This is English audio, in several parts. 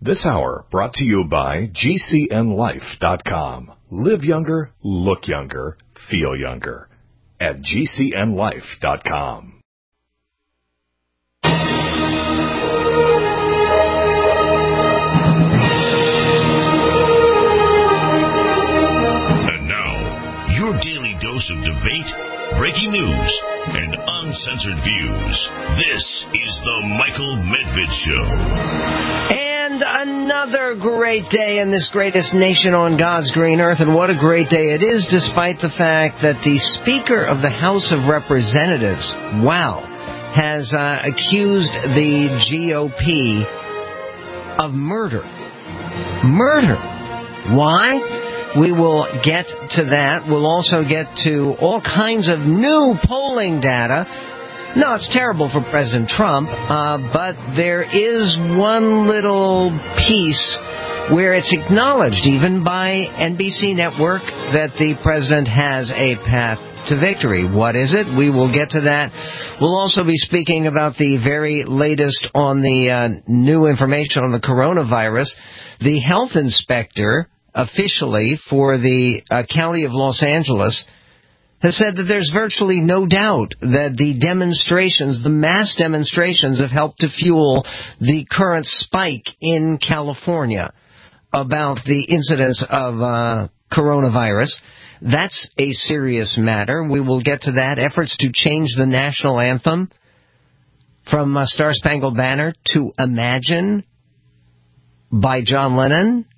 This hour brought to you by GCNLife.com. Live younger, look younger, feel younger at GCNLife.com. And now, your daily dose of debate, breaking news, and uncensored views. This is the Michael Medved Show. And another great day in this greatest nation on God's green earth. And what a great day it is, despite the fact that the Speaker of the House of Representatives, has accused the GOP of murder. Murder. Why? We will get to that. We'll also get to all kinds of new polling data. No, it's terrible for President Trump, but there is one little piece where it's acknowledged, even by NBC Network, that the president has a path to victory. What is it? We will get to that. We'll also be speaking about the very latest on the new information on the coronavirus. The health inspector, officially for the County of Los Angeles, has said that there's virtually no doubt that the demonstrations, the mass demonstrations, have helped to fuel the current spike in California about the incidence of coronavirus. That's a serious matter. We will get to that. Efforts to change the national anthem from Star Spangled Banner to Imagine by John Lennon.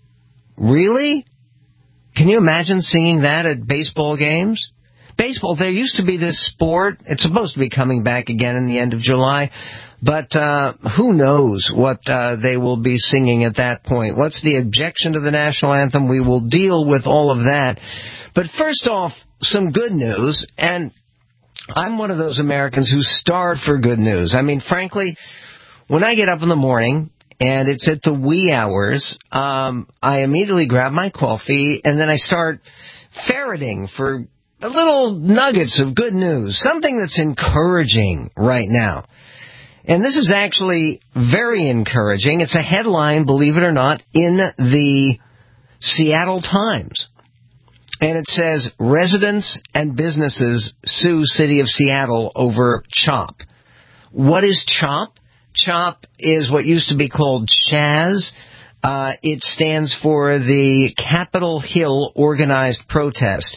Really? Can you imagine singing that at baseball games? Baseball, there used to be this sport. It's supposed to be coming back again in the end of July. But who knows what they will be singing at that point. What's the objection to the national anthem? We will deal with all of that. But first off, some good news. And I'm one of those Americans who starve for good news. I mean, frankly, when I get up in the morning and it's at the wee hours, I immediately grab my coffee and then I start ferreting for little nuggets of good news, something that's encouraging right now. And this is actually very encouraging. It's a headline, believe it or not, in the Seattle Times. And it says, residents and businesses sue City of Seattle over CHOP. What is CHOP? CHOP is what used to be called CHAZ. It stands for the Capitol Hill Organized Protest.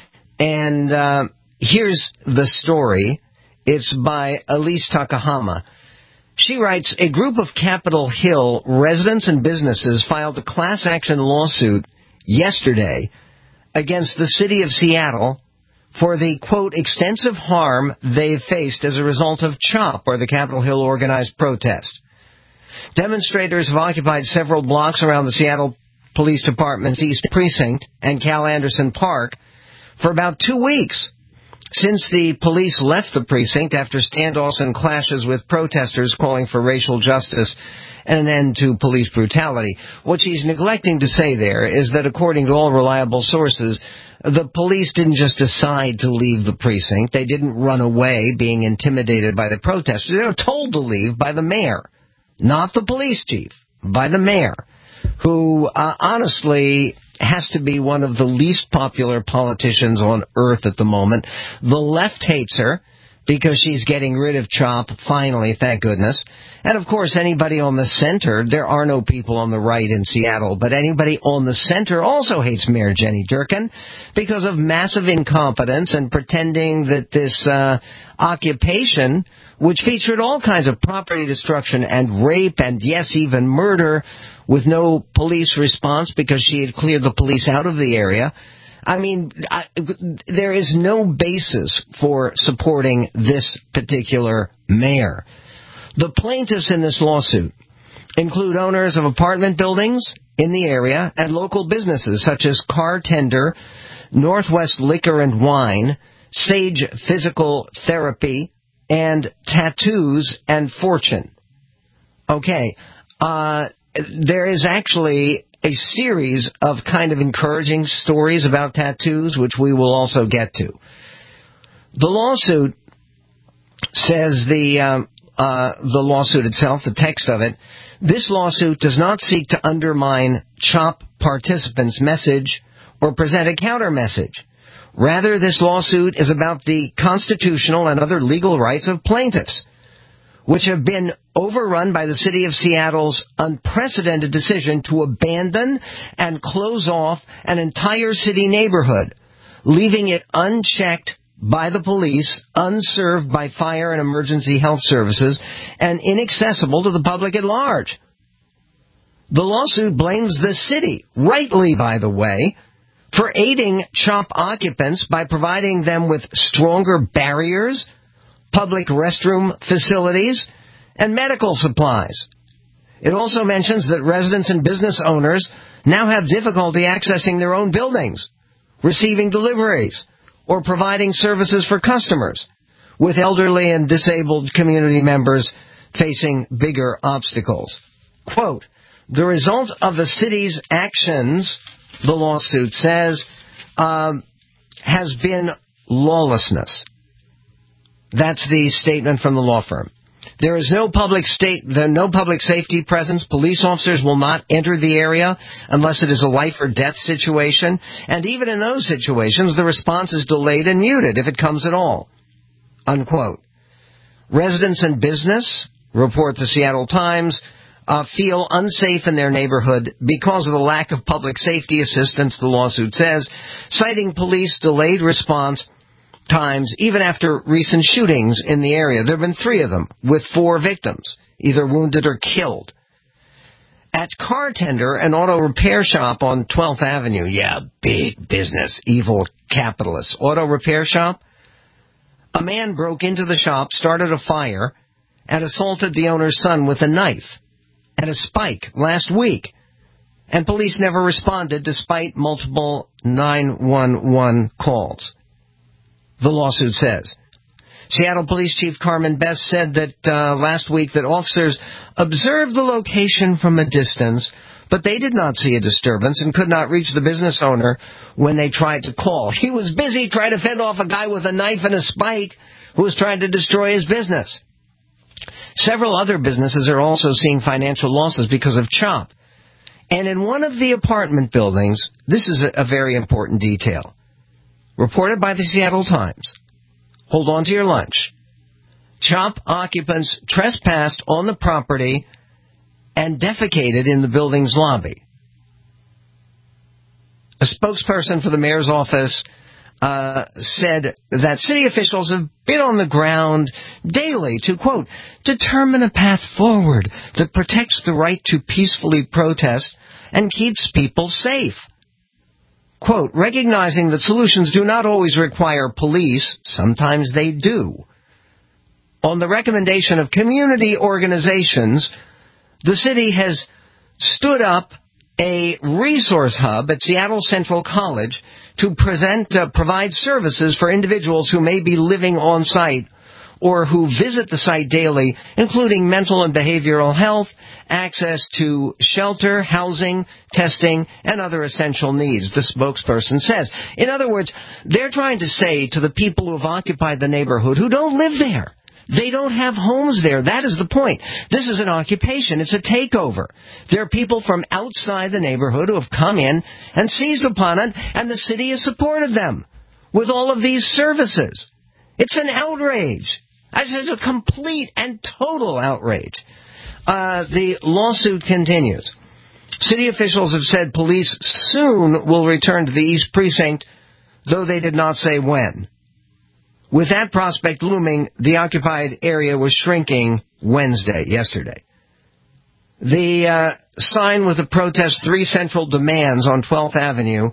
And here's the story. It's by Elise Takahama. She writes, a group of Capitol Hill residents and businesses filed a class action lawsuit yesterday against the city of Seattle for the, quote, extensive harm they've faced as a result of CHOP, or the Capitol Hill Organized Protest. Demonstrators have occupied several blocks around the Seattle Police Department's East Precinct and Cal Anderson Park for about 2 weeks, since the police left the precinct after standoffs and clashes with protesters calling for racial justice and an end to police brutality. What she's neglecting to say there is that according to all reliable sources, the police didn't just decide to leave the precinct. They didn't run away being intimidated by the protesters. They were told to leave by the mayor, not the police chief, by the mayor, who honestly has to be one of the least popular politicians on earth at the moment. The left hates her because she's getting rid of CHOP, finally, thank goodness. And, of course, anybody on the center, there are no people on the right in Seattle, but anybody on the center also hates Mayor Jenny Durkan because of massive incompetence and pretending that this occupation, which featured all kinds of property destruction and rape and, yes, even murder, with no police response because she had cleared the police out of the area. I mean, there is no basis for supporting this particular mayor. The plaintiffs in this lawsuit include owners of apartment buildings in the area and local businesses such as Car Tender, Northwest Liquor and Wine, Sage Physical Therapy, and Tattoos and Fortune. Okay, there is actually a series of kind of encouraging stories about tattoos, which we will also get to. The lawsuit says the the lawsuit itself, the text of it, this lawsuit does not seek to undermine CHOP participants' message or present a counter-message. Rather, this lawsuit is about the constitutional and other legal rights of plaintiffs, which have been overrun by the City of Seattle's unprecedented decision to abandon and close off an entire city neighborhood, leaving it unchecked by the police, unserved by fire and emergency health services, and inaccessible to the public at large. The lawsuit blames the city, rightly by the way, for aiding CHOP occupants by providing them with stronger barriers, public restroom facilities, and medical supplies. It also mentions that residents and business owners now have difficulty accessing their own buildings, receiving deliveries, or providing services for customers, with elderly and disabled community members facing bigger obstacles. Quote, the result of the city's actions, the lawsuit says, has been lawlessness. That's the statement from the law firm. There is no public safety presence. Police officers will not enter the area unless it is a life or death situation. And even in those situations, the response is delayed and muted, if it comes at all. Unquote. Residents and business, report the Seattle Times, feel unsafe in their neighborhood because of the lack of public safety assistance, the lawsuit says, citing police delayed response times, even after recent shootings in the area. There have been 3 of them, with 4 victims, either wounded or killed. At Cartender, an auto repair shop on 12th Avenue, big business, evil capitalists, auto repair shop, a man broke into the shop, started a fire, and assaulted the owner's son with a knife and a spike last week. And police never responded despite multiple 911 calls. The lawsuit says. Seattle Police Chief Carmen Best said that last week that officers observed the location from a distance, but they did not see a disturbance and could not reach the business owner when they tried to call. He was busy trying to fend off a guy with a knife and a spike who was trying to destroy his business. Several other businesses are also seeing financial losses because of CHOP. And in one of the apartment buildings, this is a very important detail. Reported by the Seattle Times. Hold on to your lunch. CHOP occupants trespassed on the property and defecated in the building's lobby. A spokesperson for the mayor's office said that city officials have been on the ground daily to, quote, determine a path forward that protects the right to peacefully protest and keeps people safe. Quote, recognizing that solutions do not always require police, sometimes they do. On the recommendation of community organizations, the city has stood up a resource hub at Seattle Central College to provide services for individuals who may be living on site or who visit the site daily, including mental and behavioral health, access to shelter, housing, testing, and other essential needs, the spokesperson says. In other words, they're trying to say to the people who have occupied the neighborhood who don't live there, they don't have homes there. That is the point. This is an occupation. It's a takeover. There are people from outside the neighborhood who have come in and seized upon it, and the city has supported them with all of these services. It's an outrage. It's a complete and total outrage. The lawsuit continues. City officials have said police soon will return to the East Precinct, though they did not say when. With that prospect looming, the occupied area was shrinking yesterday. The sign with the protest 3 central demands on 12th Avenue,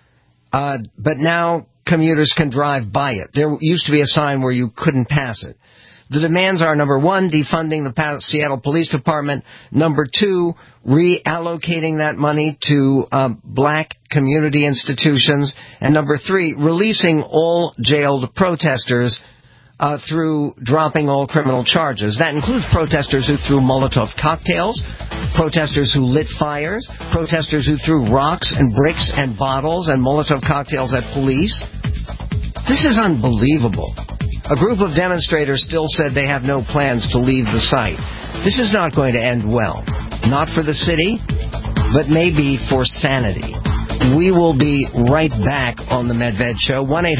but now commuters can drive by it. There used to be a sign where you couldn't pass it. The demands are, number 1, defunding the Seattle Police Department. Number 2, reallocating that money to black community institutions. And number 3, releasing all jailed protesters through dropping all criminal charges. That includes protesters who threw Molotov cocktails, protesters who lit fires, protesters who threw rocks and bricks and bottles and Molotov cocktails at police. This is unbelievable. A group of demonstrators still said they have no plans to leave the site. This is not going to end well. Not for the city, but maybe for sanity. We will be right back on the Medved Show,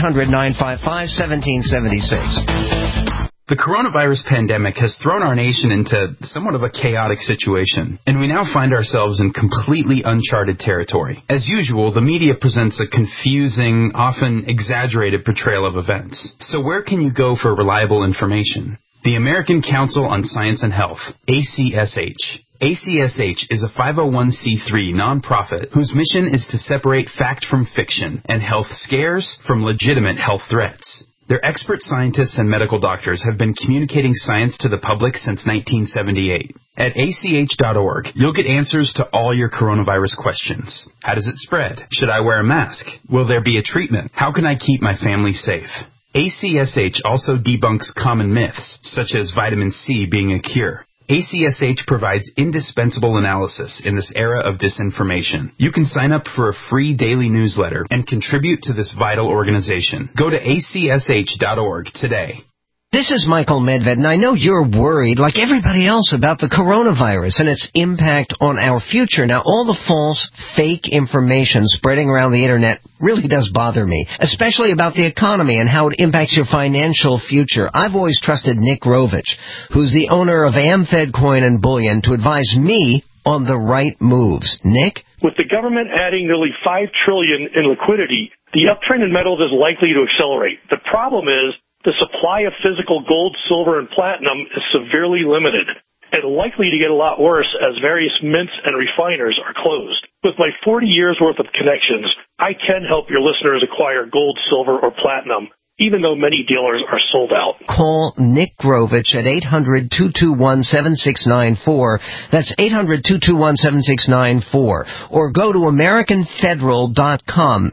1-800-955-1776. The coronavirus pandemic has thrown our nation into somewhat of a chaotic situation, and we now find ourselves in completely uncharted territory. As usual, the media presents a confusing, often exaggerated portrayal of events. So where can you go for reliable information? The American Council on Science and Health, ACSH. ACSH is a 501c3 nonprofit whose mission is to separate fact from fiction and health scares from legitimate health threats. Their expert scientists and medical doctors have been communicating science to the public since 1978. At ACH.org, you'll get answers to all your coronavirus questions. How does it spread? Should I wear a mask? Will there be a treatment? How can I keep my family safe? ACSH also debunks common myths, such as vitamin C being a cure. ACSH provides indispensable analysis in this era of disinformation. You can sign up for a free daily newsletter and contribute to this vital organization. Go to acsh.org today. This is Michael Medved, and I know you're worried, like everybody else, about the coronavirus and its impact on our future. Now, all the false, fake information spreading around the Internet really does bother me, especially about the economy and how it impacts your financial future. I've always trusted Nick Rovich, who's the owner of AmFed Coin and Bullion, to advise me on the right moves. Nick? With the government adding nearly $5 trillion in liquidity, the uptrend in metals is likely to accelerate. The problem is, the supply of physical gold, silver, and platinum is severely limited and likely to get a lot worse as various mints and refiners are closed. With my 40 years' worth of connections, I can help your listeners acquire gold, silver, or platinum, even though many dealers are sold out. Call Nick Grovich at 800-221-7694. That's 800-221-7694. Or go to AmericanFederal.com.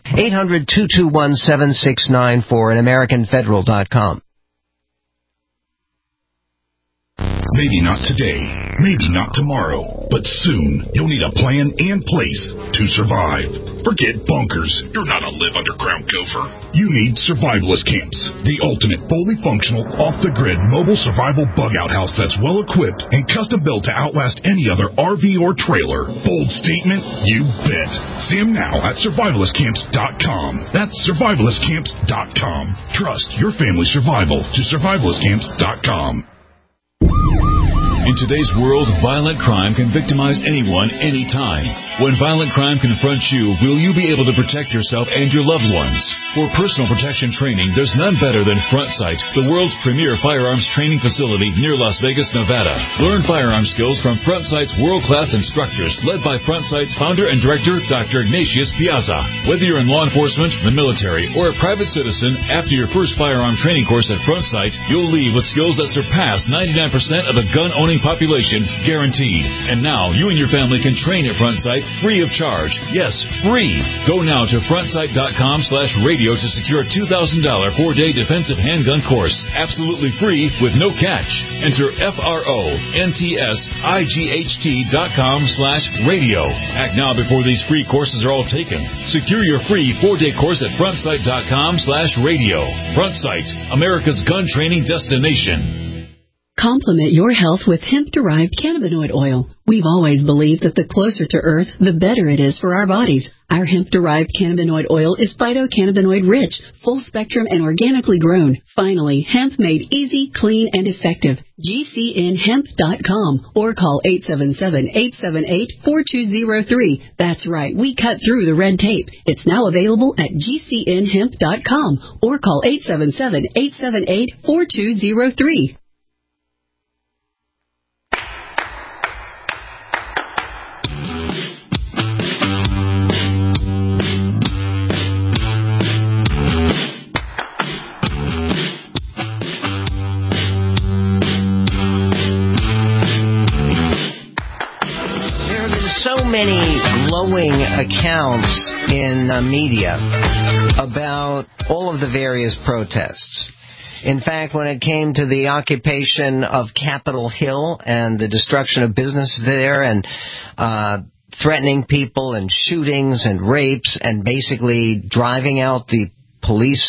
800-221-7694 and AmericanFederal.com. Maybe not today, maybe not tomorrow, but soon you'll need a plan and place to survive. Forget bunkers. You're not a live underground gopher. You need survivalist camps, the ultimate fully functional, off-the-grid mobile survival bug-out house that's well-equipped and custom-built to outlast any other RV or trailer. Bold statement? You bet. See them now at survivalistcamps.com. That's survivalistcamps.com. Trust your family's survival to survivalistcamps.com. In today's world, violent crime can victimize anyone, anytime. When violent crime confronts you, will you be able to protect yourself and your loved ones? For personal protection training, there's none better than FrontSight, the world's premier firearms training facility near Las Vegas, Nevada. Learn firearm skills from FrontSight's world-class instructors, led by FrontSight's founder and director, Dr. Ignatius Piazza. Whether you're in law enforcement, the military, or a private citizen, after your first firearm training course at FrontSight, you'll leave with skills that surpass 99% of the gun-owning population, guaranteed. And now, you and your family can train at FrontSight free of charge. Yes, free. Go now to frontsight.com/radio to secure a $2,000 4-day defensive handgun course. Absolutely free with no catch. Enter FRONTSIGHT.com/radio. Act now before these free courses are all taken. Secure your free 4-day course at frontsight.com/radio. FrontSight, America's gun training destination. Complement your health with hemp-derived cannabinoid oil. We've always believed that the closer to Earth, the better it is for our bodies. Our hemp-derived cannabinoid oil is phytocannabinoid-rich, full-spectrum, and organically grown. Finally, hemp made easy, clean, and effective. GCNhemp.com or call 877-878-4203. That's right, we cut through the red tape. It's now available at GCNhemp.com or call 877-878-4203. So many glowing accounts in media about all of the various protests. In fact, when it came to the occupation of Capitol Hill and the destruction of business there and threatening people and shootings and rapes and basically driving out the police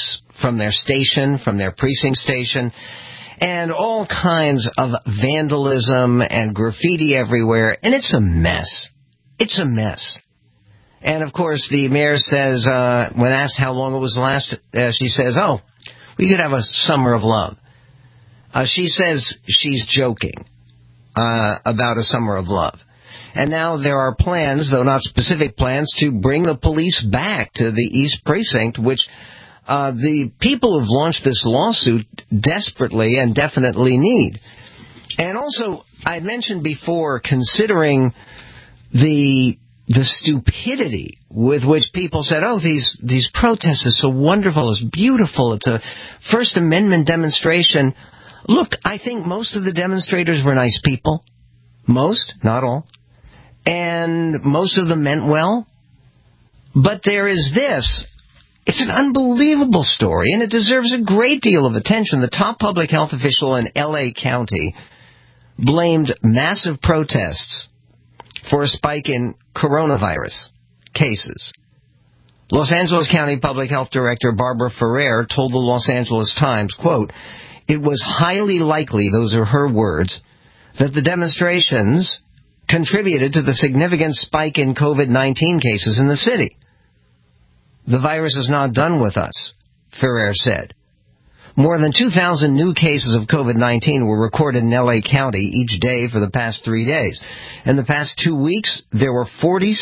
from their station, from their precinct station, and all kinds of vandalism and graffiti everywhere, and it's a mess. It's a mess. And, of course, the mayor says, when asked how long it was last, she says, we could have a summer of love. She says she's joking about a summer of love. And now there are plans, though not specific plans, to bring the police back to the East Precinct, which the people who've launched this lawsuit desperately and definitely need. And also, I mentioned before, considering the stupidity with which people said, these protests are so wonderful, it's beautiful, it's a First Amendment demonstration. Look, I think most of the demonstrators were nice people. Most, not all. And most of them meant well. But there is this. It's an unbelievable story, and it deserves a great deal of attention. The top public health official in L.A. County blamed massive protests for a spike in coronavirus cases. Los Angeles County Public Health Director Barbara Ferrer told the Los Angeles Times, quote, "It was highly likely," those are her words, "that the demonstrations contributed to the significant spike in COVID-19 cases in the city. The virus is not done with us," Ferrer said. More than 2,000 new cases of COVID-19 were recorded in L.A. County each day for the past 3 days. In the past 2 weeks, there were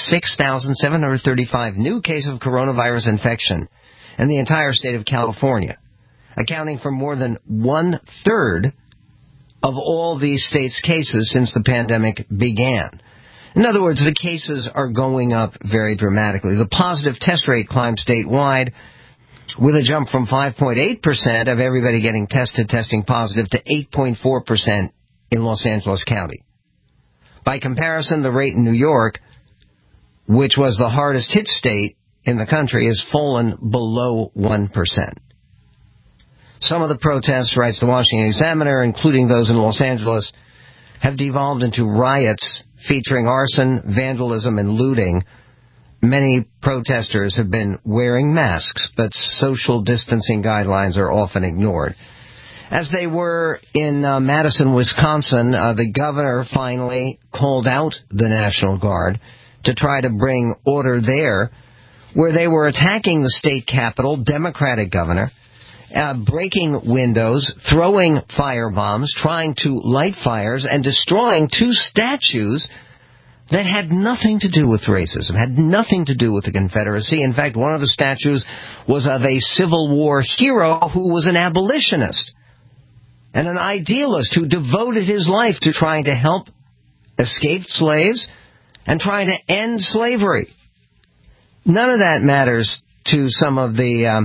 46,735 new cases of coronavirus infection in the entire state of California, accounting for more than 1/3 of all these states' cases since the pandemic began. In other words, the cases are going up very dramatically. The positive test rate climbed statewide, with a jump from 5.8% of everybody getting tested testing positive to 8.4% in Los Angeles County. By comparison, the rate in New York, which was the hardest hit state in the country, has fallen below 1%. Some of the protests, writes the Washington Examiner, including those in Los Angeles, have devolved into riots featuring arson, vandalism, and looting. Many protesters have been wearing masks, but social distancing guidelines are often ignored. As they were in Madison, Wisconsin, the governor finally called out the National Guard to try to bring order there, where they were attacking the state capitol, Democratic governor, breaking windows, throwing firebombs, trying to light fires, and destroying 2 statues that had nothing to do with racism, had nothing to do with the Confederacy. In fact, one of the statues was of a Civil War hero who was an abolitionist and an idealist who devoted his life to trying to help escaped slaves and trying to end slavery. None of that matters to some of the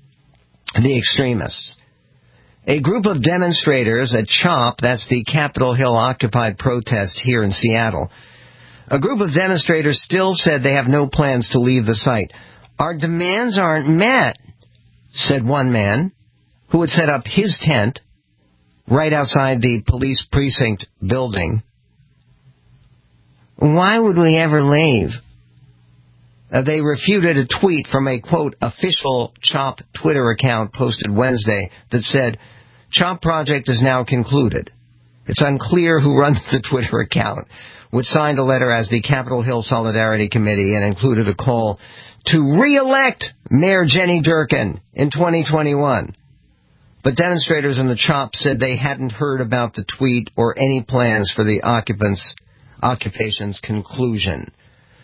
extremists. A group of demonstrators at CHOP, that's the Capitol Hill Occupied protest here in Seattle, a group of demonstrators still said they have no plans to leave the site. "Our demands aren't met," said one man who had set up his tent right outside the police precinct building. "Why would we ever leave?" They refuted a tweet from a, quote, official CHOP Twitter account posted Wednesday that said, "CHOP project is now concluded." It's unclear who runs the Twitter account, which signed a letter as the Capitol Hill Solidarity Committee and included a call to re-elect Mayor Jenny Durkan in 2021. But demonstrators in the CHOP said they hadn't heard about the tweet or any plans for the occupation's conclusion.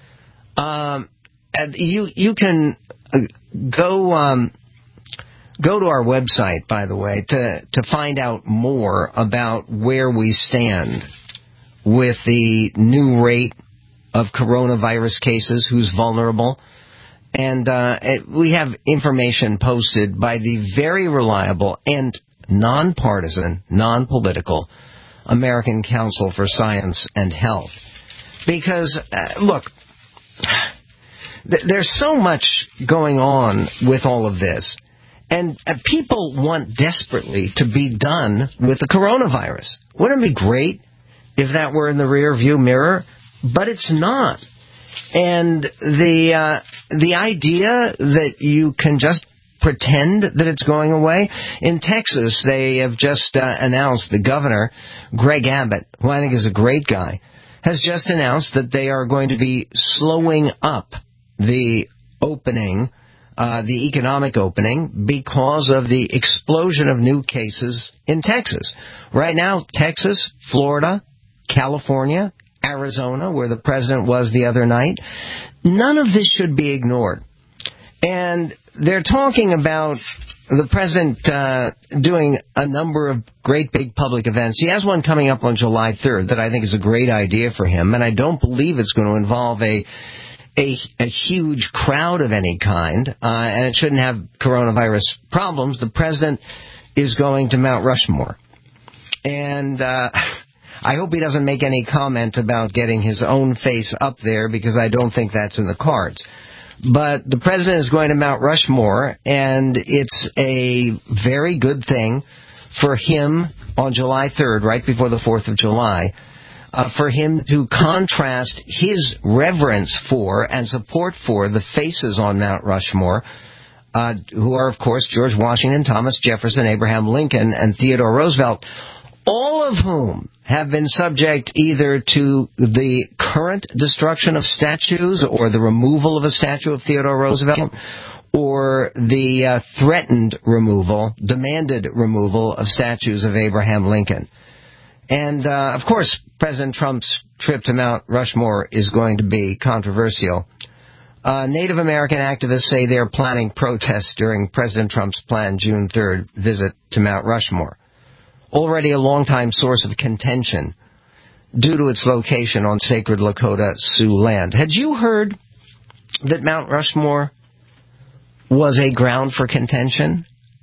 You can go to our website, by the way, to find out more about where we stand with the new rate of coronavirus cases, who's vulnerable. And we have information posted by the very reliable and nonpartisan, non-political American Council for Science and Health. Because, look, there's so much going on with all of this. And people want desperately to be done with the coronavirus. Wouldn't it be great if that were in the rear view mirror? But it's not. And the idea that you can just pretend that it's going away. In Texas, they have just announced, the governor, Greg Abbott, who I think is a great guy, has just announced that they are going to be slowing up the opening, the economic opening, because of the explosion of new cases in Texas. Right now, Texas, Florida, California, Arizona, where the president was the other night, none of this should be ignored. And they're talking about the president doing a number of great big public events. He has one coming up on July 3rd that I think is a great idea for him, and I don't believe it's going to involve a huge crowd of any kind, and it shouldn't have coronavirus problems. The president is going to Mount Rushmore. And I hope he doesn't make any comment about getting his own face up there, because I don't think that's in the cards. But the president is going to Mount Rushmore, and it's a very good thing for him on July 3rd, right before the 4th of July, for him to contrast his reverence for and support for the faces on Mount Rushmore, who are, of course, George Washington, Thomas Jefferson, Abraham Lincoln, and Theodore Roosevelt, all of whom have been subject either to the current destruction of statues or the removal of a statue of Theodore Roosevelt, or the threatened removal, demanded removal of statues of Abraham Lincoln. And, of course, President Trump's trip to Mount Rushmore is going to be controversial. Native American activists say they're planning protests during President Trump's planned June 3rd visit to Mount Rushmore, already a longtime source of contention due to its location on sacred Lakota Sioux land. Had you heard that Mount Rushmore was a ground for contention?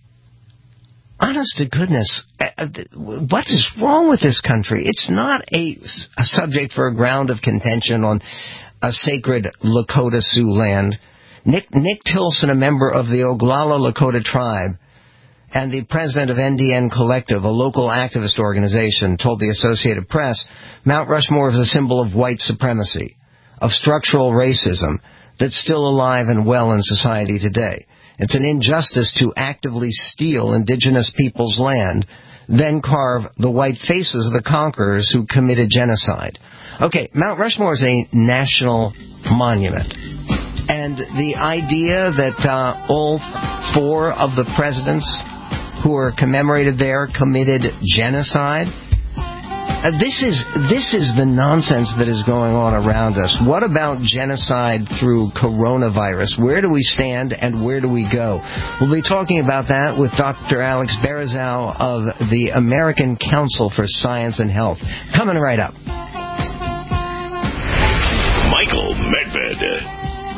Honest to goodness, what is wrong with this country? It's not a subject for a ground of contention on a sacred Lakota Sioux land. Nick Tilson, a member of the Oglala Lakota tribe, and the president of NDN Collective, a local activist organization, told the Associated Press, Mount Rushmore is a symbol of white supremacy, of structural racism that's still alive and well in society today. It's an injustice to actively steal indigenous people's land, then carve the white faces of the conquerors who committed genocide. Okay, Mount Rushmore is a national monument. And the idea that all four of the presidents who are commemorated there committed genocide, this is the nonsense that is going on around us. What about genocide through coronavirus? Where do we stand and where do we go? We'll be talking about that with Dr. Alex Barazow of the American Council for Science and Health. Coming right up. Michael Medved.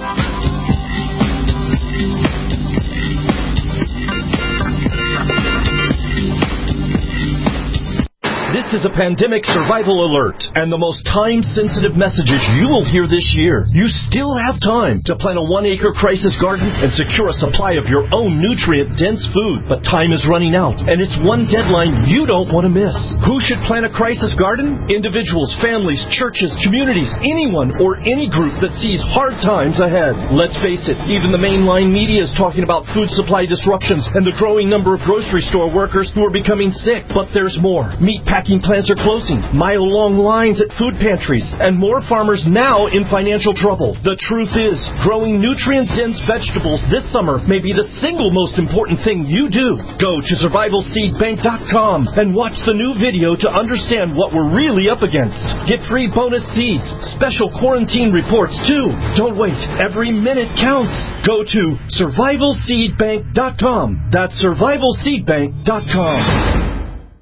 This is a pandemic survival alert and the most time-sensitive messages you will hear this year. You still have time to plant a 1-acre crisis garden and secure a supply of your own nutrient-dense food. But time is running out, and it's one deadline you don't want to miss. Who should plant a crisis garden? Individuals, families, churches, communities, anyone or any group that sees hard times ahead. Let's face it, even the mainline media is talking about food supply disruptions and the growing number of grocery store workers who are becoming sick. But there's more. Meatpacking plants are closing, mile-long lines at food pantries, and more farmers now in financial trouble. The truth is, growing nutrient-dense vegetables this summer may be the single most important thing you do. Go to survivalseedbank.com and watch the new video to understand what we're really up against. Get free bonus seeds, special quarantine reports too. Don't wait. Every minute counts. Go to survivalseedbank.com. That's survivalseedbank.com.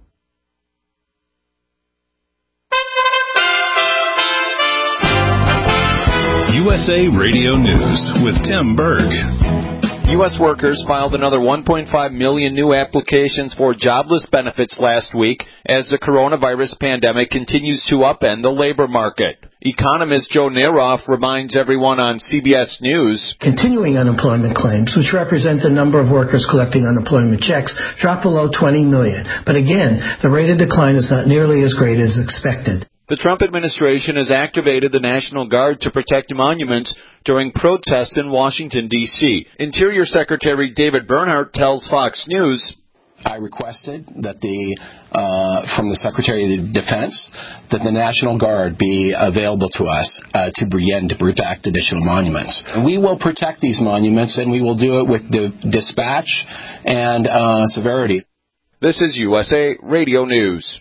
USA Radio News with Tim Berg. U.S. workers filed another 1.5 million new applications for jobless benefits last week as the coronavirus pandemic continues to upend the labor market. Economist Joe Neroff reminds everyone on CBS News. Continuing unemployment claims, which represent the number of workers collecting unemployment checks, dropped below 20 million. But again, the rate of decline is not nearly as great as expected. The Trump administration has activated the National Guard to protect monuments during protests in Washington, D.C. Interior Secretary David Bernhardt tells Fox News, I requested that from the Secretary of Defense that the National Guard be available to us to begin to protect additional monuments. We will protect these monuments, and we will do it with dispatch and severity. This is USA Radio News.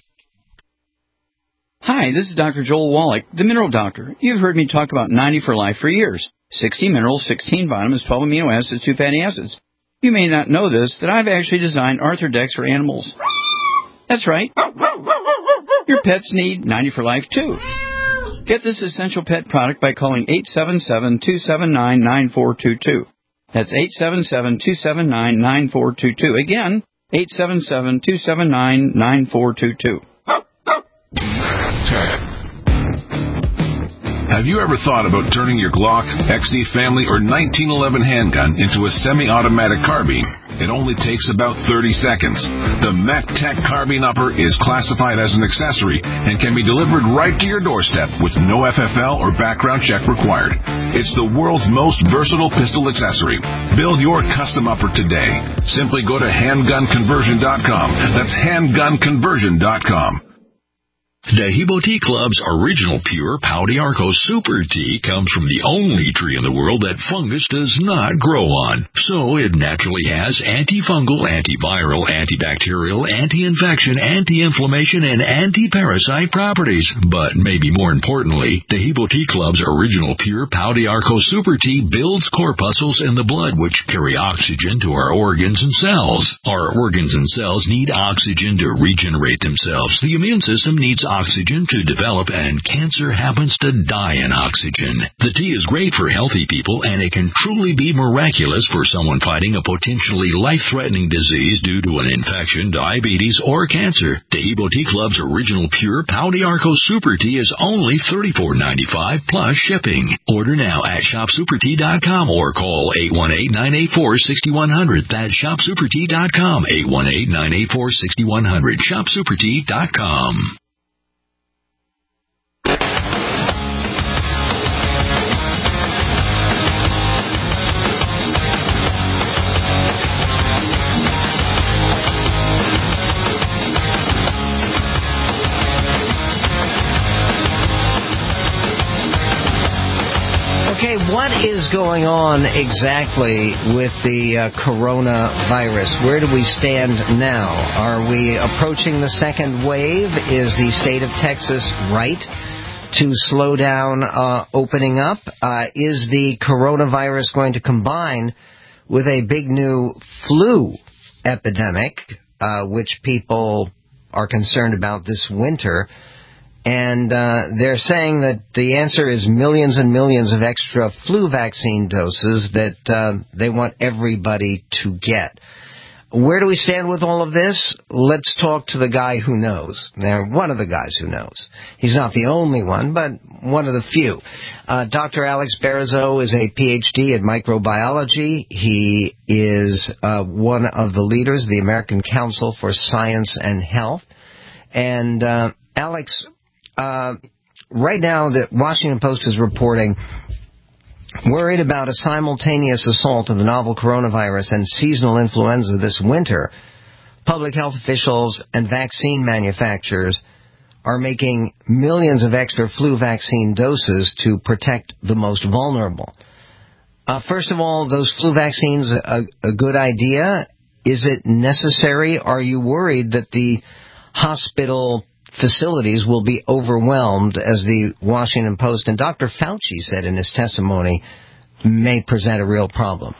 Hi, this is Dr. Joel Wallach, the Mineral Doctor. You've heard me talk about 90 for Life for years. 60 minerals, 16 vitamins, 12 amino acids, 2 fatty acids. You may not know this, that I've actually designed Arthrodex for animals. That's right. Your pets need 90 for Life, too. Get this essential pet product by calling 877-279-9422. That's 877-279-9422. Again, 877-279-9422. Have you ever thought about turning your Glock, XD Family, or 1911 handgun into a semi-automatic carbine? It only takes about 30 seconds. The MacTac Carbine Upper is classified as an accessory and can be delivered right to your doorstep with no FFL or background check required. It's the world's most versatile pistol accessory. Build your custom upper today. Simply go to handgunconversion.com. That's handgunconversion.com. Dehibo Tea Club's original pure Pau d'Arco Super Tea comes from the only tree in the world that fungus does not grow on. So it naturally has antifungal, antiviral, antibacterial, anti-infection, anti-inflammation, and anti-parasite properties. But maybe more importantly, Dehibo Tea Club's original pure Pau d'Arco Super Tea builds corpuscles in the blood which carry oxygen to our organs and cells. Our organs and cells need oxygen to regenerate themselves. The immune system needs oxygen to develop, and cancer happens to die in oxygen. The tea is great for healthy people, and it can truly be miraculous for someone fighting a potentially life-threatening disease due to an infection, diabetes, or cancer. Dehibo Tea Club's original pure Pau d'Arco Super Tea is only $34.95 plus shipping. Order now at shopsupertea.com or call 818-984-6100. That's shopsupertea.com, 818-984-6100, shopsupertea.com. Okay, what is going on exactly with the coronavirus? Where do we stand now? Are we approaching the second wave? Is the state of Texas right to slow down opening up? Is the coronavirus going to combine with a big new flu epidemic, which people are concerned about this winter? And they're saying that the answer is millions and millions of extra flu vaccine doses that they want everybody to get. Where do we stand with all of this? Let's talk to the guy who knows. Now, one of the guys who knows. He's not the only one, but one of the few. Dr. Alex Barizo is a PhD in microbiology. He is one of the leaders of the American Council for Science and Health. And Alex, right now the Washington Post is reporting, worried about a simultaneous assault of the novel coronavirus and seasonal influenza this winter. Public health officials and vaccine manufacturers are making millions of extra flu vaccine doses to protect the most vulnerable. First of all, those flu vaccines a good idea? Is it necessary? Are you worried that the hospital facilities will be overwhelmed, as the Washington Post and Dr. Fauci said in his testimony, may present a real problem?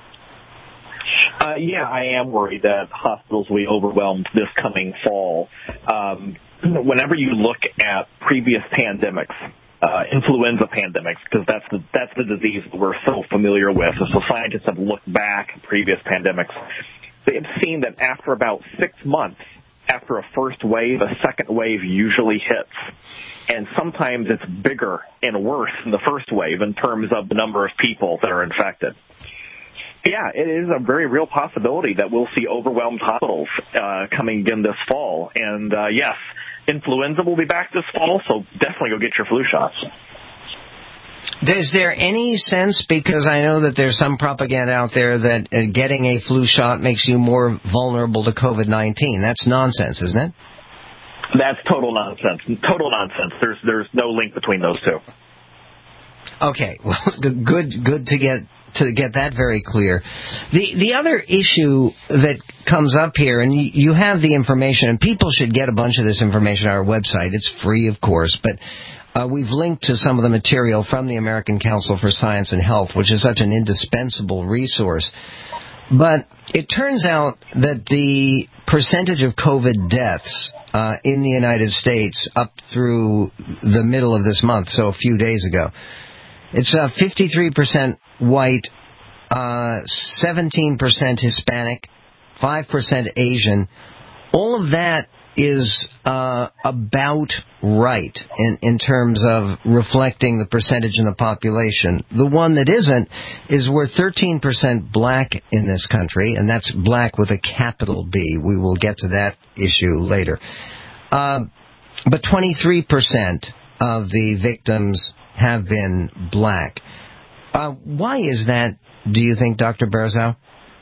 Yeah, I am worried that hospitals will be overwhelmed this coming fall. Whenever you look at previous pandemics, influenza pandemics, because that's the disease that we're so familiar with. So scientists have looked back at previous pandemics. They have seen that after about 6 months, after a first wave, a second wave usually hits. And sometimes it's bigger and worse than the first wave in terms of the number of people that are infected. Yeah, it is a very real possibility that we'll see overwhelmed hospitals coming again this fall. And, yes, influenza will be back this fall, so definitely go get your flu shots. Is there any sense, because I know that there's some propaganda out there that getting a flu shot makes you more vulnerable to COVID-19. That's nonsense, isn't it? That's total nonsense. Total nonsense. There's no link between those two. Okay, well, good to get that very clear. The other issue that comes up here, and you have the information, and people should get a bunch of this information on our website. It's free, of course, but we've linked to some of the material from the American Council for Science and Health, which is such an indispensable resource. But it turns out that the percentage of COVID deaths in the United States up through the middle of this month, so a few days ago, it's 53% white, 17% Hispanic, 5% Asian. All of that is about right in terms of reflecting the percentage in the population. The one that isn't is we're 13% black in this country, and that's black with a capital B. We will get to that issue later. But 23% of the victims have been black. Why is that, do you think, Dr. Berzow?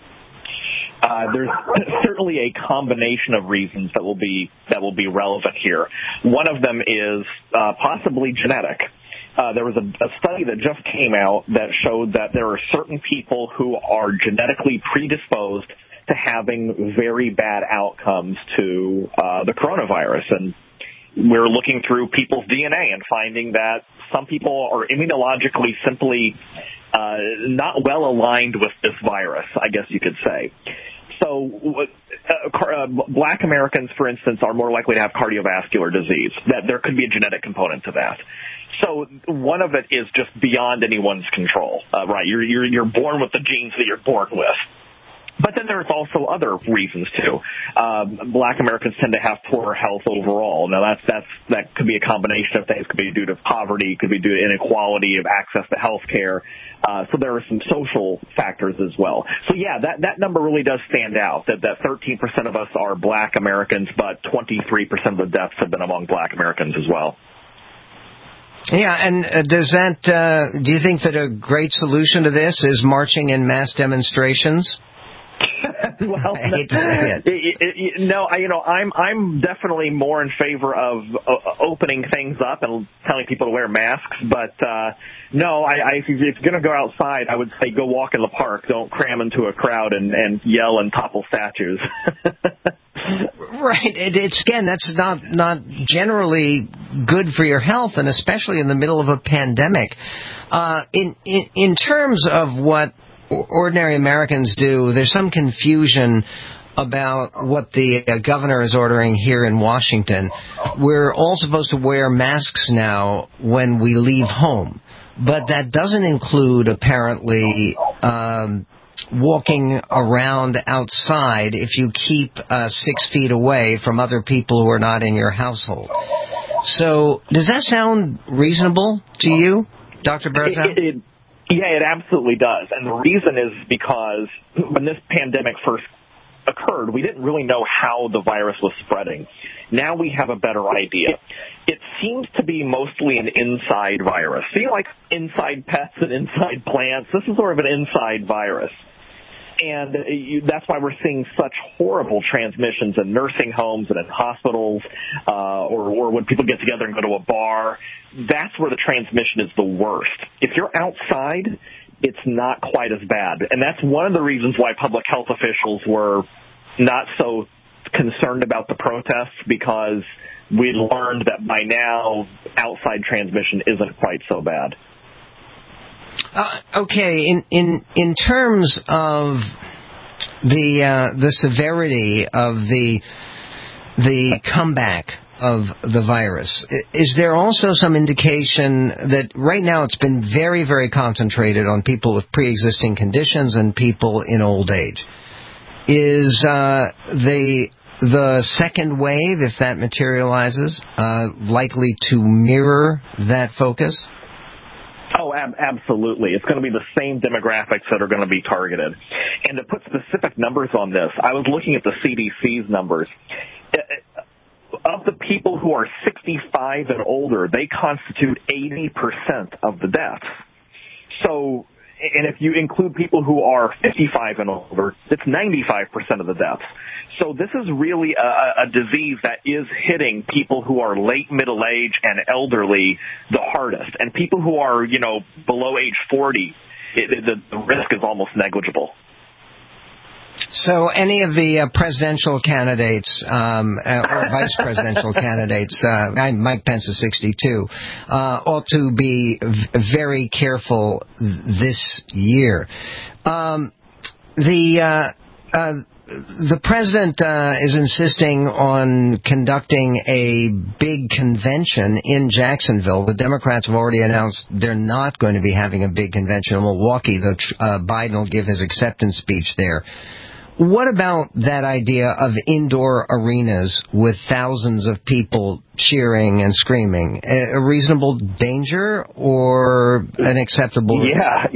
There's certainly a combination of reasons that will be relevant here. One of them is possibly genetic. There was a study that just came out that showed that there are certain people who are genetically predisposed to having very bad outcomes to the coronavirus. And we're looking through people's DNA and finding that some people are immunologically simply not well aligned with this virus, I guess you could say. So black Americans, for instance, are more likely to have cardiovascular disease. That there could be a genetic component to that. So one of it is just beyond anyone's control, right? You're born with the genes that you're born with. But then there's also other reasons too. Black Americans tend to have poorer health overall. Now that could be a combination of things. It could be due to poverty. It could be due to inequality of access to health care. So there are some social factors as well. So yeah, that number really does stand out. That 13% of us are black Americans, but 23% of the deaths have been among black Americans as well. Yeah, and does that? Do you think that a great solution to this is marching in mass demonstrations? Well, I hate to say it. No, I'm definitely more in favor of opening things up and telling people to wear masks. But no, if you're going to go outside, I would say go walk in the park. Don't cram into a crowd and yell and topple statues. Right. It's again, that's not generally good for your health, and especially in the middle of a pandemic. In terms of what ordinary Americans do, there's some confusion about what the governor is ordering here in Washington. We're all supposed to wear masks now when we leave home, but that doesn't include, apparently, walking around outside if you keep 6 feet away from other people who are not in your household. So does that sound reasonable to you, Dr. Berzow? Yeah, it absolutely does. And the reason is because when this pandemic first occurred, we didn't really know how the virus was spreading. Now we have a better idea. It seems to be mostly an inside virus. See, like inside pets and inside plants, this is sort of an inside virus. And that's why we're seeing such horrible transmissions in nursing homes and in hospitals, or when people get together and go to a bar. That's where the transmission is the worst. If you're outside, it's not quite as bad. And that's one of the reasons why public health officials were not so concerned about the protests, because we learned that by now outside transmission isn't quite so bad. Okay, in terms of the severity of the comeback of the virus, is there also some indication that right now it's been very, very concentrated on people with pre-existing conditions and people in old age? Is the the second wave, if that materializes, likely to mirror that focus? Oh, absolutely. It's going to be the same demographics that are going to be targeted. And to put specific numbers on this, I was looking at the CDC's numbers. Of the people who are 65 and older, they constitute 80% of the deaths. So, and if you include people who are 55 and older, it's 95% of the deaths. So this is really a disease that is hitting people who are late middle age and elderly the hardest. And people who are, below age 40, the risk is almost negligible. So any of the presidential candidates or vice presidential candidates, Mike Pence is 62, ought to be very careful this year. The president is insisting on conducting a big convention in Jacksonville. The Democrats have already announced they're not going to be having a big convention in Milwaukee, though Biden will give his acceptance speech there. What about that idea of indoor arenas with thousands of people cheering and screaming? A reasonable danger or an acceptable risk?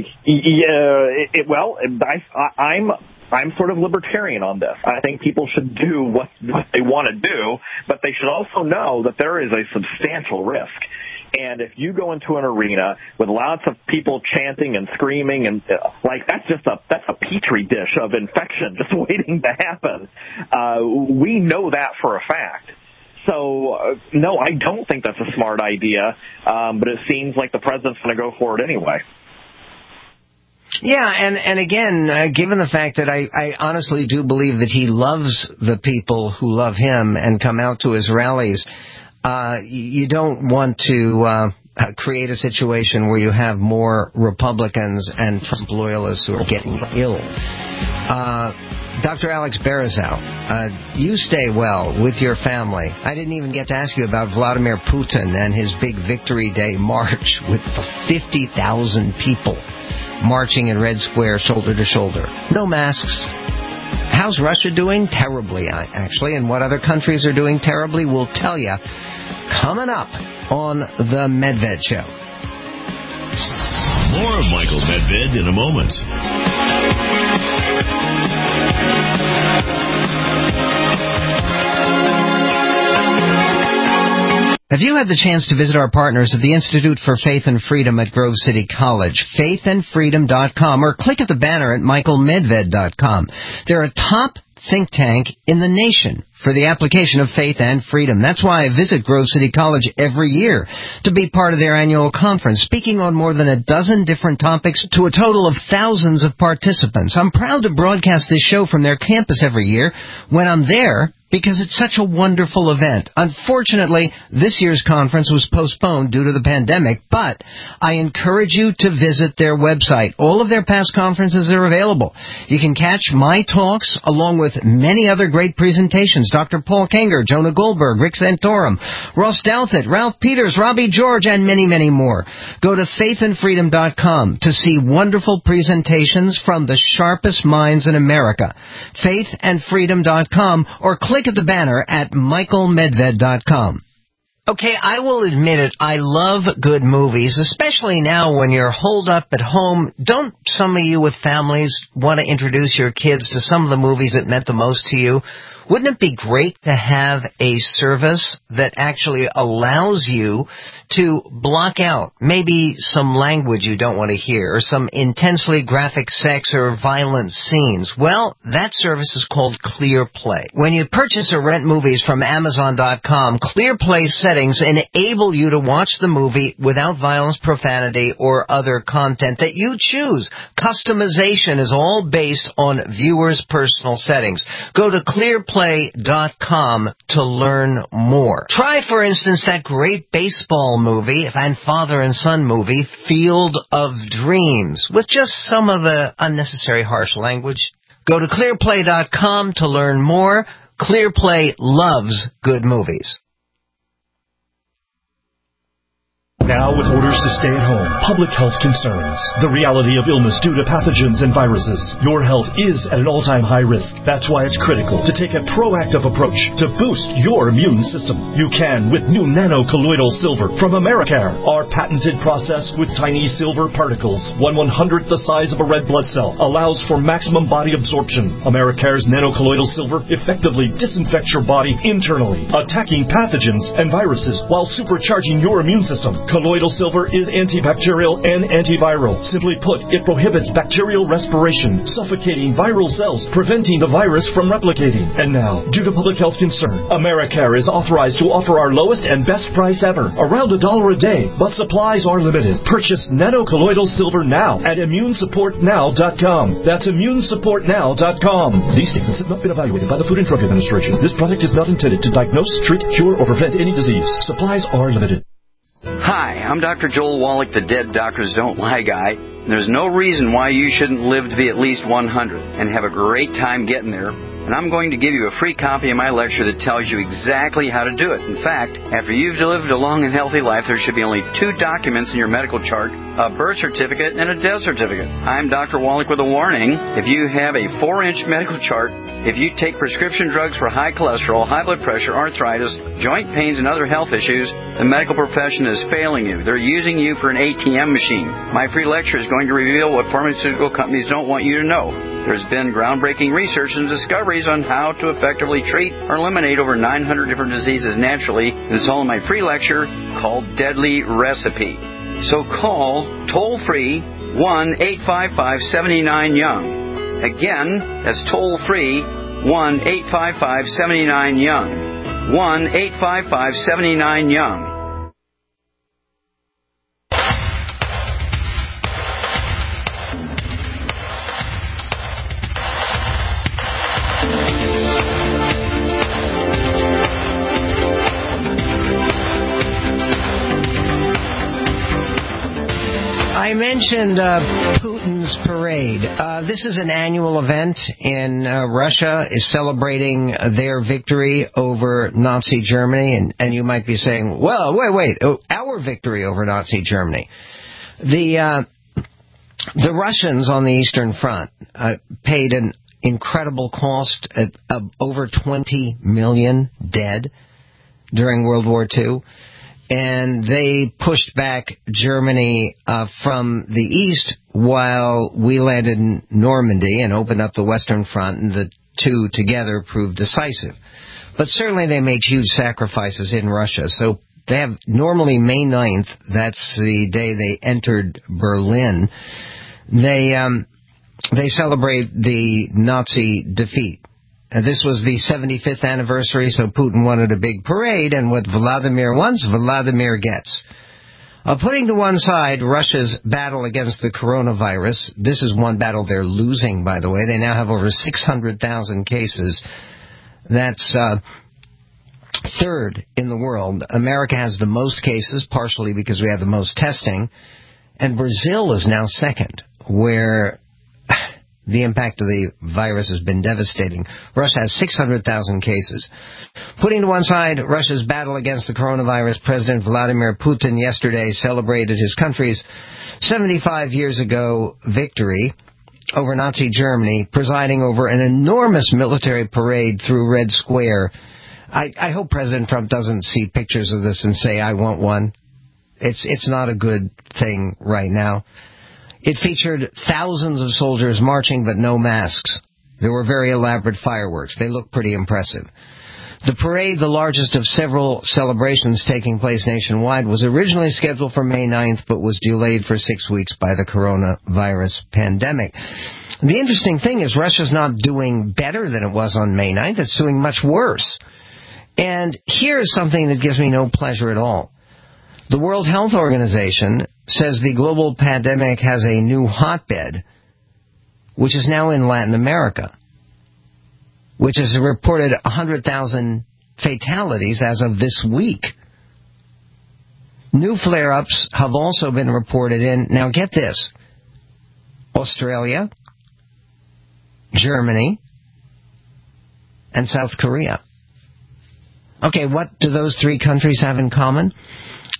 I'm sort of libertarian on this. I think people should do what they want to do, but they should also know that there is a substantial risk. And if you go into an arena with lots of people chanting and screaming and that's a petri dish of infection just waiting to happen. We know that for a fact. So, no, I don't think that's a smart idea, but it seems like the president's going to go for it anyway. Yeah, and again, given the fact that I honestly do believe that he loves the people who love him and come out to his rallies, you don't want to create a situation where you have more Republicans and Trump loyalists who are getting ill. Dr. Alex Barizow, you stay well with your family. I didn't even get to ask you about Vladimir Putin and his big Victory Day march with 50,000 people marching in Red Square shoulder to shoulder. No masks. How's Russia doing? Terribly, actually. And what other countries are doing terribly, we'll tell you coming up on The Medved Show. More of Michael Medved in a moment. Have you had the chance to visit our partners at the Institute for Faith and Freedom at Grove City College, faithandfreedom.com, or click at the banner at michaelmedved.com. They're a top think tank in the nation for the application of faith and freedom. That's why I visit Grove City College every year to be part of their annual conference, speaking on more than a dozen different topics to a total of thousands of participants. I'm proud to broadcast this show from their campus every year when I'm there, because it's such a wonderful event. Unfortunately, this year's conference was postponed due to the pandemic, but I encourage you to visit their website. All of their past conferences are available. You can catch my talks along with many other great presentations. Dr. Paul Kenger, Jonah Goldberg, Rick Santorum, Ross Douthat, Ralph Peters, Robbie George, and many, many more. Go to faithandfreedom.com to see wonderful presentations from the sharpest minds in America. Faithandfreedom.com, or click at the banner at michaelmedved.com. Okay, I will admit it, I love good movies, especially now when you're holed up at home. Don't some of you with families want to introduce your kids to some of the movies that meant the most to you? Wouldn't it be great to have a service that actually allows you to block out maybe some language you don't want to hear, or some intensely graphic sex or violent scenes? Well, that service is called ClearPlay. When you purchase or rent movies from Amazon.com, ClearPlay settings enable you to watch the movie without violence, profanity, or other content that you choose. Customization is all based on viewers' personal settings. Go to ClearPlay.com to learn more. Try, for instance, that great baseball movie and father and son movie, Field of Dreams, with just some of the unnecessary harsh language. Go to ClearPlay.com to learn more. ClearPlay loves good movies. Now with orders to stay at home, public health concerns, the reality of illness due to pathogens and viruses, your health is at an all-time high risk. That's why it's critical to take a proactive approach to boost your immune system. You can with new nano-colloidal silver from Americare. Our patented process with tiny silver particles, 1/100th the size of a red blood cell, allows for maximum body absorption. Americare's nano-colloidal silver effectively disinfects your body internally, attacking pathogens and viruses while supercharging your immune system. Colloidal silver is antibacterial and antiviral. Simply put, it prohibits bacterial respiration, suffocating viral cells, preventing the virus from replicating. And now, due to public health concern, Americare is authorized to offer our lowest and best price ever, around $1 a day, but supplies are limited. Purchase nano-colloidal silver now at immunesupportnow.com. That's immunesupportnow.com. These statements have not been evaluated by the Food and Drug Administration. This product is not intended to diagnose, treat, cure, or prevent any disease. Supplies are limited. Hi, I'm Dr. Joel Wallach, the Dead Doctors Don't Lie guy. There's no reason why you shouldn't live to be at least 100 and have a great time getting there. And I'm going to give you a free copy of my lecture that tells you exactly how to do it. In fact, after you've lived a long and healthy life, there should be only 2 documents in your medical chart, a birth certificate and a death certificate. I'm Dr. Wallach with a warning. If you have a 4-inch medical chart, if you take prescription drugs for high cholesterol, high blood pressure, arthritis, joint pains, and other health issues, the medical profession is failing you. They're using you for an ATM machine. My free lecture is going to reveal what pharmaceutical companies don't want you to know. There's been groundbreaking research and discoveries on how to effectively treat or eliminate over 900 different diseases naturally. And it's all in my free lecture called Deadly Recipe. So call toll-free 1-855-79-YOUNG. Again, that's toll-free 1-855-79-YOUNG. 1-855-79-YOUNG. I mentioned Putin's parade. This is an annual event in Russia, is celebrating their victory over Nazi Germany. And you might be saying, well, wait, our victory over Nazi Germany. The Russians on the Eastern Front paid an incredible cost of over 20 million dead during World War II. And they pushed back Germany from the east while we landed in Normandy and opened up the Western Front, and the two together proved decisive. But certainly they made huge sacrifices in Russia. So they have normally May 9th, that's the day they entered Berlin. They celebrate the Nazi defeat. This was the 75th anniversary, so Putin wanted a big parade, and what Vladimir wants, Vladimir gets. Putting to one side Russia's battle against the coronavirus, this is one battle they're losing, by the way. They now have over 600,000 cases. That's third in the world. America has the most cases, partially because we have the most testing, and Brazil is now second, where the impact of the virus has been devastating. Russia has 600,000 cases. Putting to one side Russia's battle against the coronavirus, President Vladimir Putin yesterday celebrated his country's 75 years ago victory over Nazi Germany, presiding over an enormous military parade through Red Square. I hope President Trump doesn't see pictures of this and say, I want one. It's not a good thing right now. It featured thousands of soldiers marching, but no masks. There were very elaborate fireworks. They looked pretty impressive. The parade, the largest of several celebrations taking place nationwide, was originally scheduled for May 9th, but was delayed for 6 weeks by the coronavirus pandemic. The interesting thing is Russia's not doing better than it was on May 9th. It's doing much worse. And here's something that gives me no pleasure at all. The World Health Organization says the global pandemic has a new hotbed, which is now in Latin America, which has reported 100,000 fatalities as of this week. New flare-ups have also been reported in, now get this, Australia, Germany, and South Korea. Okay, what do those three countries have in common?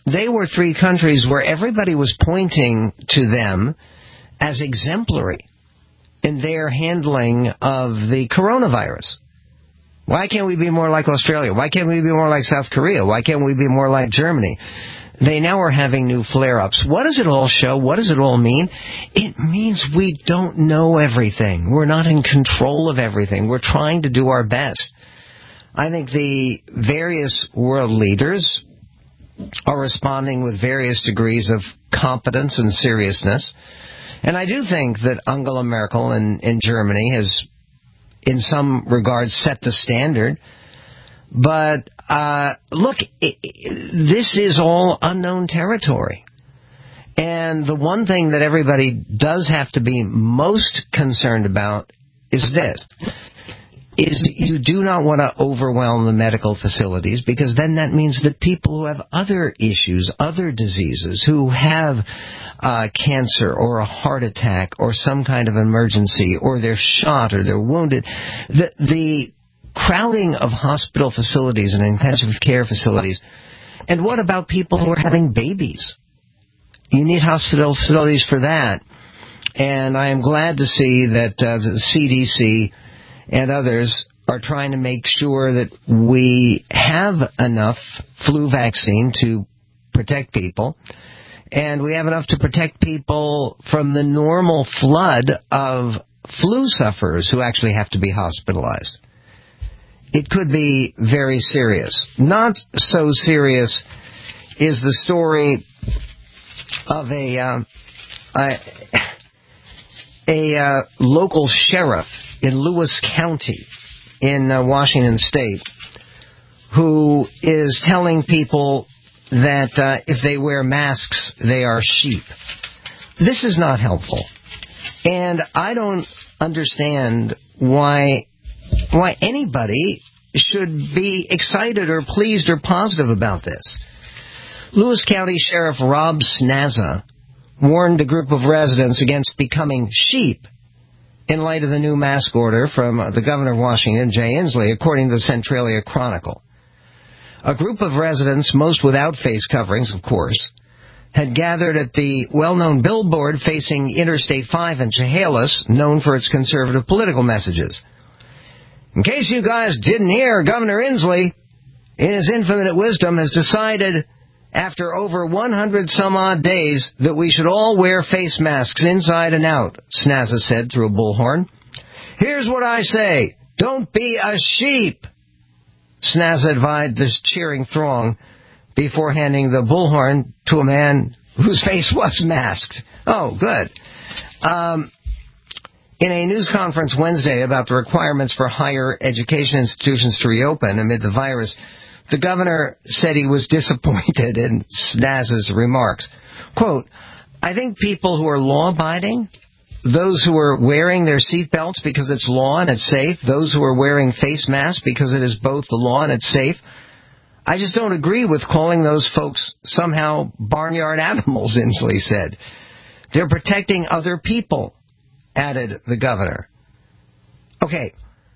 they were three countries where everybody was pointing to them as exemplary in their handling of the coronavirus. Why can't we be more like Australia? Why can't we be more like South Korea? Why can't we be more like Germany? They now are having new flare-ups. What does it all show? What does it all mean? It means we don't know everything. We're not in control of everything. We're trying to do our best. I think the various world leaders are responding with various degrees of competence and seriousness. And I do think that Angela Merkel in Germany has, in some regards, set the standard. But look, this is all unknown territory. And the one thing that everybody does have to be most concerned about is this. Is you do not want to overwhelm the medical facilities, because then that means that people who have other issues, other diseases, who have cancer or a heart attack or some kind of emergency, or they're shot or they're wounded, the crowding of hospital facilities and intensive care facilities. And what about people who are having babies? You need hospital facilities for that. And I am glad to see that the CDC and others are trying to make sure that we have enough flu vaccine to protect people, and we have enough to protect people from the normal flood of flu sufferers who actually have to be hospitalized. It could be very serious. Not so serious is the story of a local sheriff in Lewis County in Washington State, who is telling people that if they wear masks, they are sheep. This is not helpful. And I don't understand why anybody should be excited or pleased or positive about this. Lewis County Sheriff Rob Snazza warned a group of residents against becoming sheep in light of the new mask order from the governor of Washington, Jay Inslee, according to the Centralia Chronicle. A group of residents, most without face coverings, of course, had gathered at the well-known billboard facing Interstate 5 in Chehalis, known for its conservative political messages. In case you guys didn't hear, Governor Inslee, in his infinite wisdom, has decided after over 100-some-odd days that we should all wear face masks inside and out, Snazza said through a bullhorn. Here's what I say. Don't be a sheep, Snazza advised the cheering throng before handing the bullhorn to a man whose face was masked. Oh, good. In a news conference Wednesday about the requirements for higher education institutions to reopen amid the virus, the governor said he was disappointed in Snazza's remarks. Quote, I think people who are law-abiding, those who are wearing their seatbelts because it's law and it's safe, those who are wearing face masks because it is both the law and it's safe, I just don't agree with calling those folks somehow barnyard animals, Inslee said. They're protecting other people, added the governor. Okay.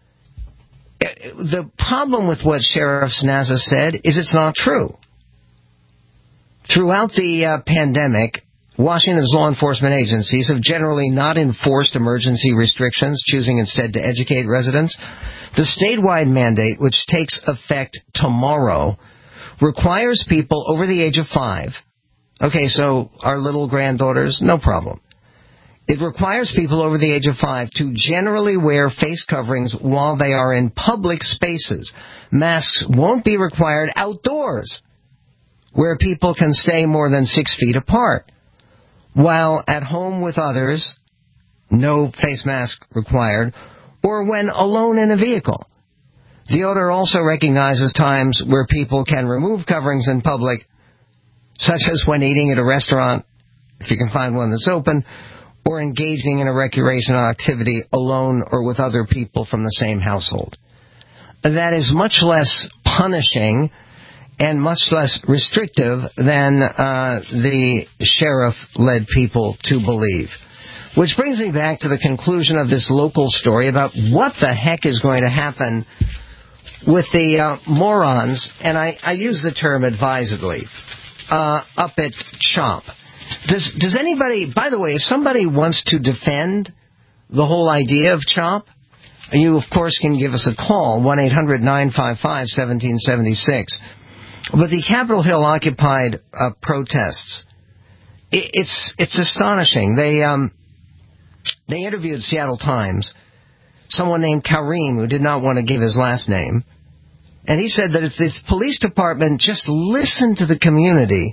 The problem with what Sheriff Snazza said is it's not true. Throughout the pandemic, Washington's law enforcement agencies have generally not enforced emergency restrictions, choosing instead to educate residents. The statewide mandate, which takes effect tomorrow, requires people over the age of 5. Okay, so our little granddaughters, no problem. It requires people over the age of 5 to generally wear face coverings while they are in public spaces. Masks won't be required outdoors, where people can stay more than 6 feet apart. While at home with others, no face mask required, or when alone in a vehicle. The order also recognizes times where people can remove coverings in public, such as when eating at a restaurant, if you can find one that's open, or engaging in a recreational activity alone or with other people from the same household. That is much less punishing and much less restrictive than the sheriff led people to believe. Which brings me back to the conclusion of this local story about what the heck is going to happen with the morons, and I use the term advisedly, up at CHOP. Does anybody, by the way, if somebody wants to defend the whole idea of CHOP, you, of course, can give us a call, 1-800-955-1776. But the Capitol Hill Occupied protests, it's astonishing. They interviewed Seattle Times, someone named Kareem, who did not want to give his last name. And he said that if the police department just listened to the community,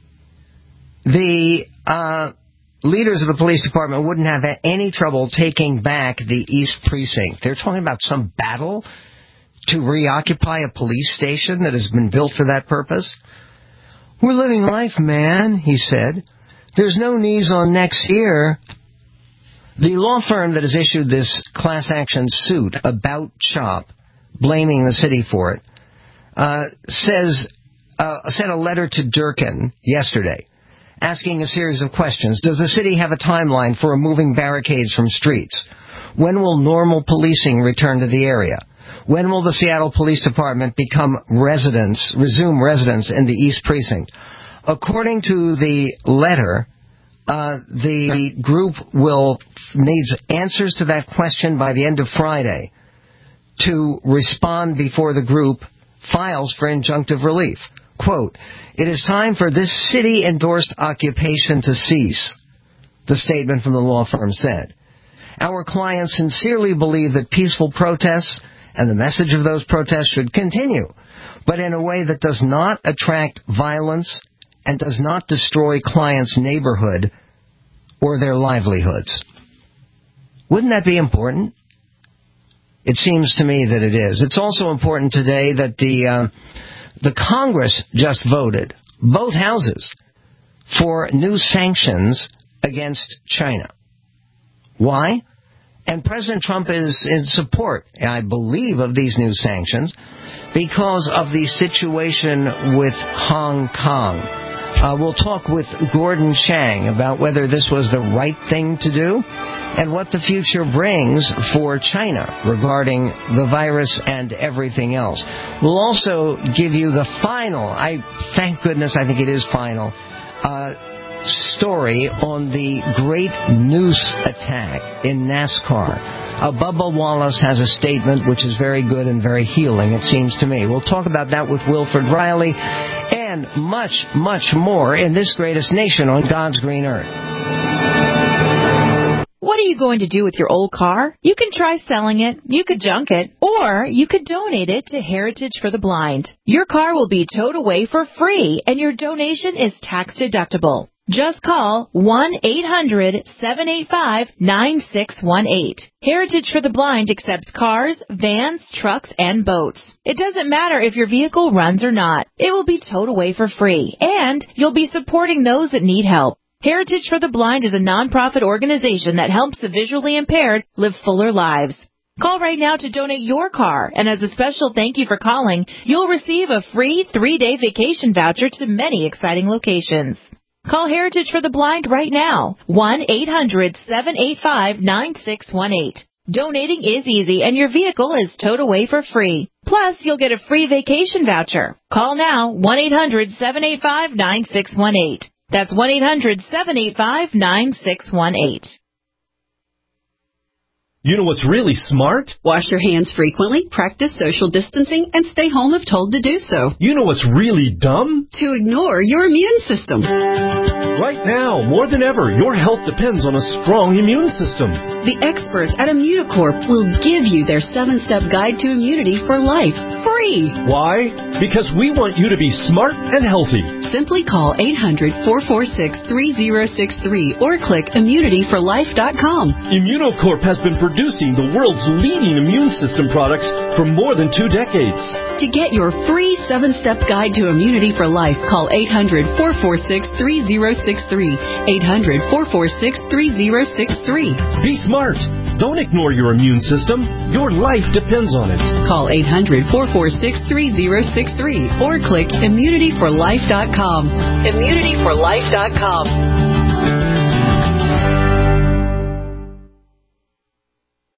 the leaders of the police department wouldn't have any trouble taking back the East Precinct. They're talking about some battle to reoccupy a police station that has been built for that purpose. We're living life, man, he said. There's no knees on necks here. The law firm that has issued this class action suit about CHOP, blaming the city for it, sent a letter to Durkin yesterday, asking a series of questions. Does the city have a timeline for removing barricades from streets? When will normal policing return to the area? When will the Seattle Police Department resume residence in the East Precinct? According to the letter, the group needs answers to that question by the end of Friday to respond before the group files for injunctive relief. Quote, "It is time for this city-endorsed occupation to cease," the statement from the law firm said. "Our clients sincerely believe that peaceful protests and the message of those protests should continue, but in a way that does not attract violence and does not destroy clients' neighborhood or their livelihoods." Wouldn't that be important? It seems to me that it is. It's also important today that the Congress just voted, both houses, for new sanctions against China. Why? And President Trump is in support, I believe, of these new sanctions because of the situation with Hong Kong. We'll talk with Gordon Chang about whether this was the right thing to do and what the future brings for China regarding the virus and everything else. We'll also give you the final, thank goodness I think it is final, story on the great noose attack in NASCAR. Bubba Wallace has a statement which is very good and very healing, it seems to me. We'll talk about that with Wilfred Riley and much, much more in this greatest nation on God's green earth. What are you going to do with your old car? You can try selling it, you could junk it, or you could donate it to Heritage for the Blind. Your car will be towed away for free, and your donation is tax deductible. Just call 1-800-785-9618. Heritage for the Blind accepts cars, vans, trucks, and boats. It doesn't matter if your vehicle runs or not. It will be towed away for free, and you'll be supporting those that need help. Heritage for the Blind is a nonprofit organization that helps the visually impaired live fuller lives. Call right now to donate your car, and as a special thank you for calling, you'll receive a free 3-day vacation voucher to many exciting locations. Call Heritage for the Blind right now, 1-800-785-9618. Donating is easy, and your vehicle is towed away for free. Plus, you'll get a free vacation voucher. Call now, 1-800-785-9618. That's 1-800-785-9618. You know what's really smart? Wash your hands frequently, practice social distancing, and stay home if told to do so. You know what's really dumb? To ignore your immune system. Right now, more than ever, your health depends on a strong immune system. The experts at Immunocorp will give you their 7-step guide to immunity for life, free. Why? Because we want you to be smart and healthy. Simply call 800-446-3063 or click immunityforlife.com. Immunocorp has been producing the world's leading immune system products for more than 2 decades. To get your free 7-step guide to immunity for life, call 800-446-3063. 800-446-3063. Be smart. Don't ignore your immune system. Your life depends on it. Call 800-446-3063 or click immunityforlife.com. Immunityforlife.com.